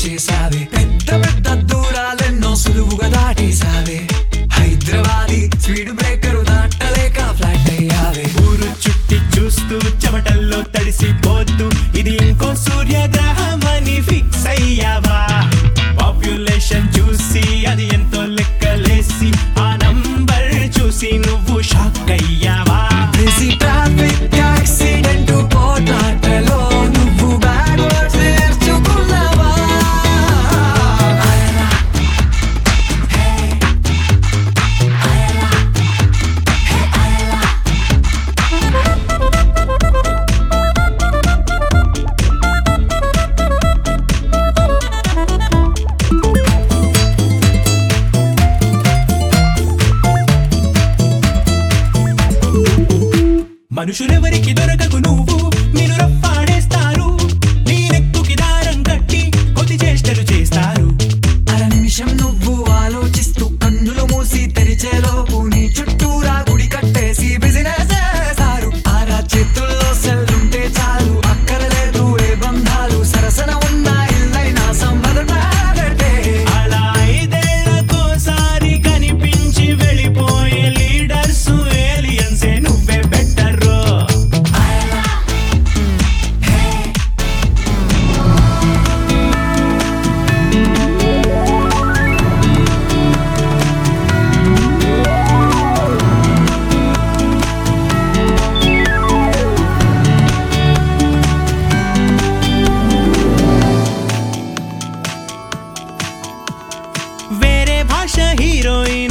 చేసావే పెద్ద పెద్ద దూరాలెన్నో సులువుగా దాటేసావే హైదరాబాదీ స్పీడ్ బ్రేకర్ దాటలేక ఫ్లాట్ అయ్యావే ఊరు చుట్టి చూస్తూ చెమటల్లో తడిసిపోతూ ఇది ఇంకో సూర్యగ్రహం అని ఫిక్స్ అయ్యావా పాపులేషన్ చూసి అది ఎంతో లెక్కలేసి ఆ నంబర్ చూసి నువ్వు షాక్ అయ్యావా బిజీ ట్రాఫిక్ యాక్సిడెంట్ పోట్లాటలో నువ్వు బ్యాడ్ వర్డ్స్ నేర్చుకున్నావా మనుషులెవరికి దొరకకు నువ్వు నిన్ను రప్పాడేస్తారు నీ నెక్కుకి దారం కట్టి కొద్ది చేష్టలు చేస్తారు అర నిమిషం నువ్వు ఆలోచిస్తూ కన్నులు మూసి తెరిచేలోపు నీ చుట్టూరా గుడి కట్టేసి బిజినెస్ చేస్తారు ఆరా చేతుల్లో సెల్లుంటే చాలు అక్కరలేదు ఏ బంధాలు సరసన ఉన్న ఇల్లైనా సంబరపడే అలా 5 ఏళ్లకోసారి కనిపించి వెళ్ళిపోయే లీడర్స్ ఏలియన్సే నువ్వే బెటర్ వేరే భాష హీరోయిన్